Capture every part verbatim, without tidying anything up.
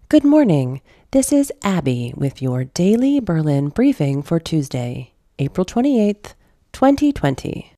Good morning. This is Abby with your daily Berlin briefing for Tuesday, April twenty-eighth, twenty twenty.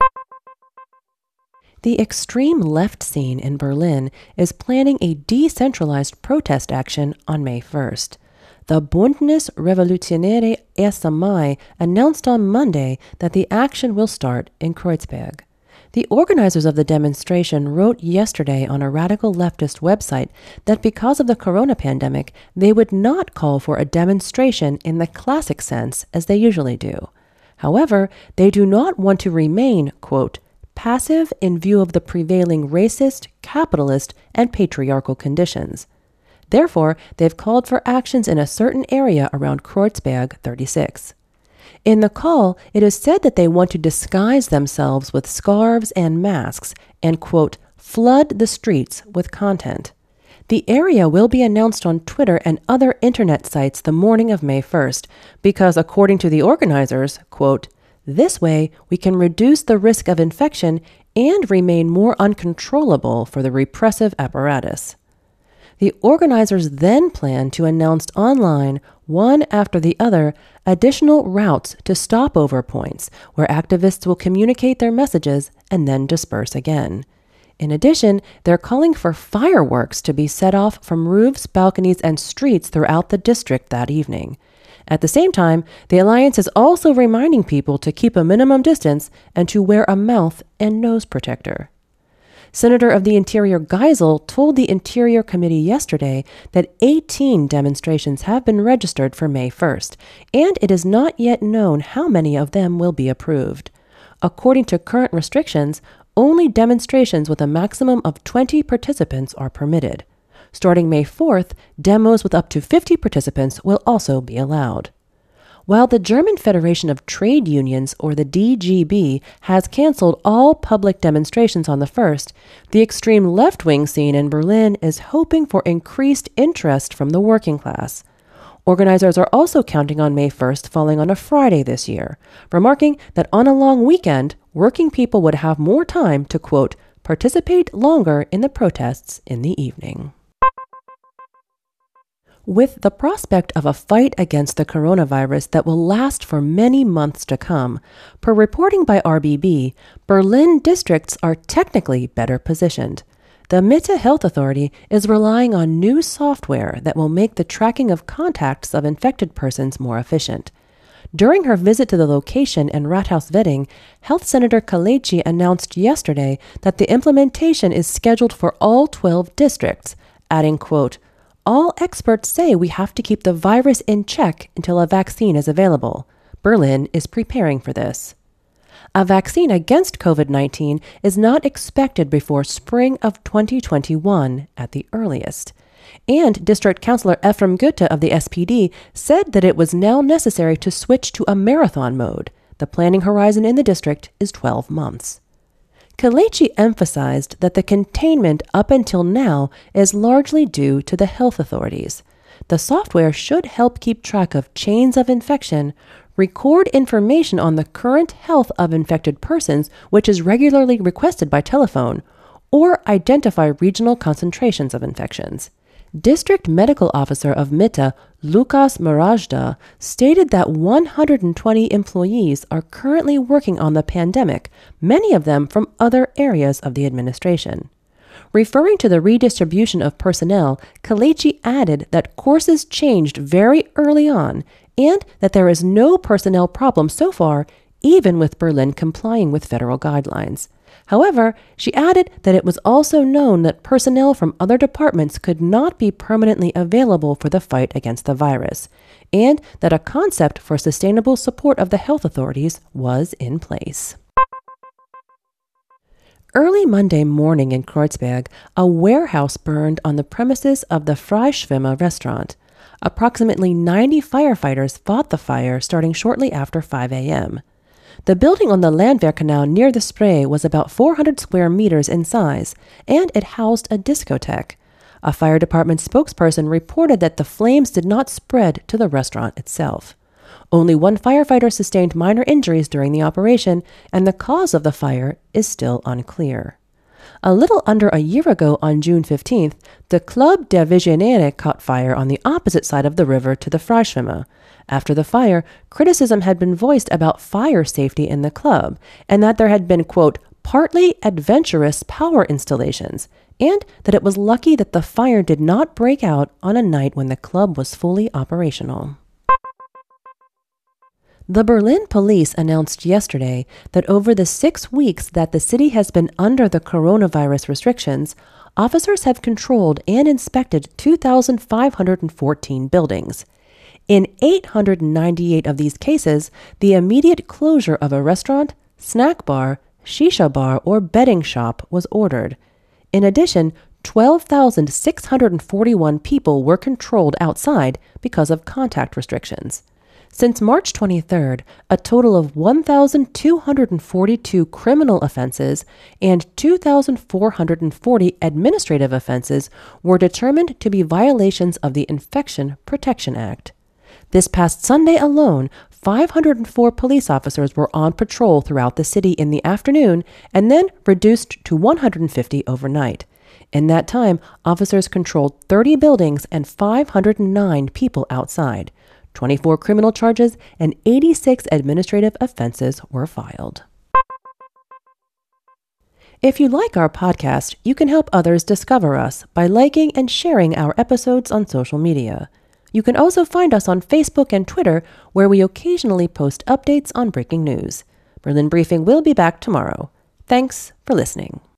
The extreme left scene in Berlin is planning a decentralized protest action on May first. The Bündnis Revolutionäre Erster Mai announced on Monday that the action will start in Kreuzberg. The organizers of the demonstration wrote yesterday on a radical leftist website that because of the corona pandemic, they would not call for a demonstration in the classic sense as they usually do. However, they do not want to remain, quote, passive in view of the prevailing racist, capitalist, and patriarchal conditions. Therefore, they've called for actions in a certain area around Kreuzberg thirty-six. In the call, it is said that they want to disguise themselves with scarves and masks and, quote, flood the streets with content. The area will be announced on Twitter and other internet sites the morning of May first because, according to the organizers, quote, this way we can reduce the risk of infection and remain more uncontrollable for the repressive apparatus. The organizers then plan to announce online, one after the other, additional routes to stopover points where activists will communicate their messages and then disperse again. In addition, they're calling for fireworks to be set off from roofs, balconies, and streets throughout the district that evening. At the same time, the alliance is also reminding people to keep a minimum distance and to wear a mouth and nose protector. Senator of the Interior Geisel told the Interior Committee yesterday that eighteen demonstrations have been registered for May first, and it is not yet known how many of them will be approved. According to current restrictions, only demonstrations with a maximum of twenty participants are permitted. Starting May fourth, demos with up to fifty participants will also be allowed. While the German Federation of Trade Unions, or the D G B, has canceled all public demonstrations on the first, the extreme left-wing scene in Berlin is hoping for increased interest from the working class. Organizers are also counting on May first falling on a Friday this year, remarking that on a long weekend, working people would have more time to, quote, participate longer in the protests in the evening. With the prospect of a fight against the coronavirus that will last for many months to come, per reporting by R B B, Berlin districts are technically better positioned. The Mitte Health Authority is relying on new software that will make the tracking of contacts of infected persons more efficient. During her visit to the location in Rathaus-Wedding, Health Senator Kalechi announced yesterday that the implementation is scheduled for all twelve districts, adding, quote, all experts say we have to keep the virus in check until a vaccine is available. Berlin is preparing for this. A vaccine against COVID nineteen is not expected before spring of twenty twenty-one at the earliest. And District Councillor Ephraim Goethe of the S P D said that it was now necessary to switch to a marathon mode. The planning horizon in the district is twelve months. Kalechi emphasized that the containment up until now is largely due to the health authorities. The software should help keep track of chains of infection, record information on the current health of infected persons, which is regularly requested by telephone, or identify regional concentrations of infections. District Medical Officer of Mitte, Lukas Marajda, stated that one hundred twenty employees are currently working on the pandemic, many of them from other areas of the administration. Referring to the redistribution of personnel, Kalechi added that courses changed very early on and that there is no personnel problem so far, even with Berlin complying with federal guidelines. However, she added that it was also known that personnel from other departments could not be permanently available for the fight against the virus, and that a concept for sustainable support of the health authorities was in place. Early Monday morning in Kreuzberg, a warehouse burned on the premises of the Freischwimmer restaurant. Approximately ninety firefighters fought the fire starting shortly after five a.m. The building on the Landwehrkanal near the Spree was about four hundred square meters in size, and it housed a discotheque. A fire department spokesperson reported that the flames did not spread to the restaurant itself. Only one firefighter sustained minor injuries during the operation, and the cause of the fire is still unclear. A little under a year ago on June fifteenth, the Club der Visionäre caught fire on the opposite side of the river to the Freischwimmer. After the fire, criticism had been voiced about fire safety in the club, and that there had been, quote, partly adventurous power installations, and that it was lucky that the fire did not break out on a night when the club was fully operational. The Berlin police announced yesterday that over the six weeks that the city has been under the coronavirus restrictions, officers have controlled and inspected two thousand five hundred fourteen buildings. In eight hundred ninety-eight of these cases, the immediate closure of a restaurant, snack bar, shisha bar, or betting shop was ordered. In addition, twelve thousand six hundred forty-one people were controlled outside because of contact restrictions. Since March twenty-third, a total of one thousand two hundred forty-two criminal offenses and two thousand four hundred forty administrative offenses were determined to be violations of the Infection Protection Act. This past Sunday alone, five hundred four police officers were on patrol throughout the city in the afternoon and then reduced to one hundred fifty overnight. In that time, officers controlled thirty buildings and five hundred nine people outside. twenty-four criminal charges and eighty-six administrative offenses were filed. If you like our podcast, you can help others discover us by liking and sharing our episodes on social media. You can also find us on Facebook and Twitter, where we occasionally post updates on breaking news. Berlin Briefing will be back tomorrow. Thanks for listening.